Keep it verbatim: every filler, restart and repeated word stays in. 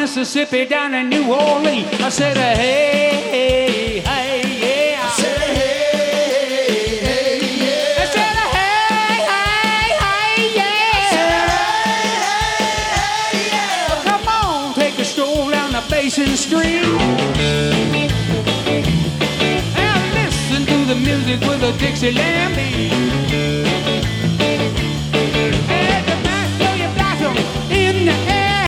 Mississippi down in New Orleans. I said, uh, hey, hey, hey, yeah. I said, hey, hey, yeah. I said, hey, hey, hey, yeah. I said, hey, hey, yeah. Come on, take a stroll down the Basin Street and listen to the music with a Dixieland beat.